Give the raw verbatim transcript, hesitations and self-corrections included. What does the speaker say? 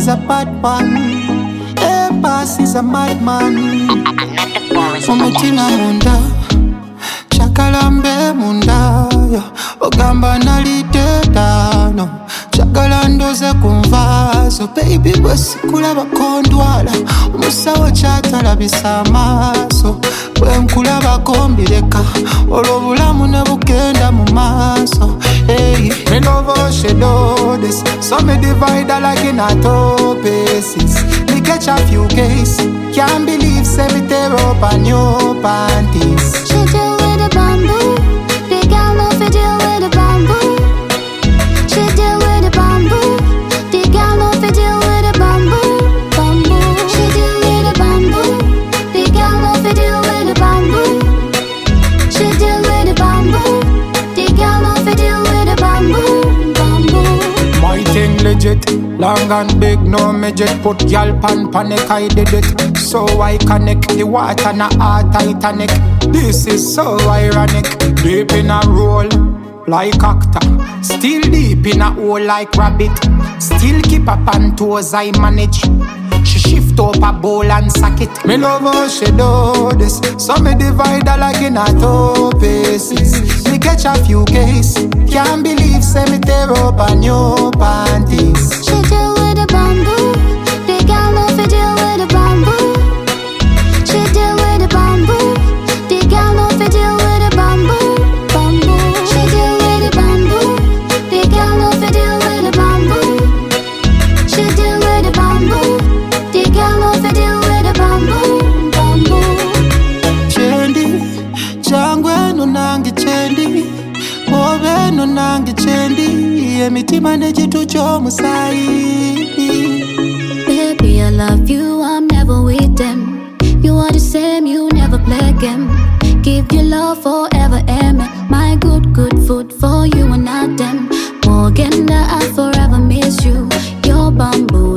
is a bad one. Hey, boss is a madman. Omutima munda, chakalambe munda, ogamba naliteta no. Chagala ndoze kunvazo, baby bosi kulaba kondwala. Umusawo chatala bisamaso, bwe nkulaba kombireka. Olobulamu ne bugenda mu maaso. Hey, me love how she do this, so me divide her like in a two pieces. Me catch a few cases, can't believe say me tear up a new panties. She deal with the bamboo, the girl no fi deal with the bamboo. She deal with the bamboo, the girl no fi deal with the bamboo, bamboo. She deal with the bamboo, the girl no fi deal with the bamboo. She deal with the bamboo, the girl no fi deal with the bamboo, bamboo. My thing legit, long and big, no midget. Put y'all pan panic, I did it. So I connect the water na a Titanic. This is so ironic. Deep in a roll like actor, still deep in a hole like rabbit. Still keep up on toes, I manage. She shift up a bowl and sack it. Me love how she do this, so me divide her like in a two pieces. Me catch a few cases, can't believe say me tear up a new panties. She deal with the bamboo, the girl no fi deal with the bamboo. She deal with the bamboo, the girl no fi deal with the bamboo, bamboo. She deal with the bamboo, the girl no fi deal with the bamboo. She deal with the bamboo, the girl no fi deal with the bamboo, bamboo. Chendi, changwe no nangi chendi, obe no nangi chendi, emitima nejitu chomusai. Baby, I love you, I'm never with them. You are the same, you never play game. Give your love forever, amen. My good, good food for you and not them. Morgan, I forever miss you. Your bamboo